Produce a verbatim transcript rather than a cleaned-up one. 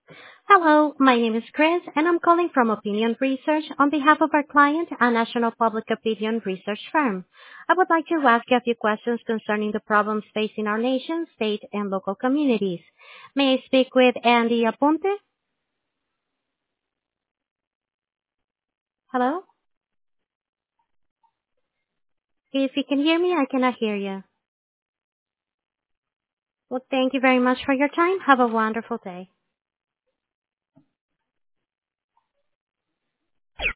Hello, my name is Chris, and I'm calling from Opinion Research on behalf of our client, a national public opinion research firm. I would like to ask you a few questions concerning the problems facing our nation, state, and local communities. May I speak with Andy Aponte? Hello? If you can hear me, I cannot hear you. Well, thank you very much for your time. Have a wonderful day.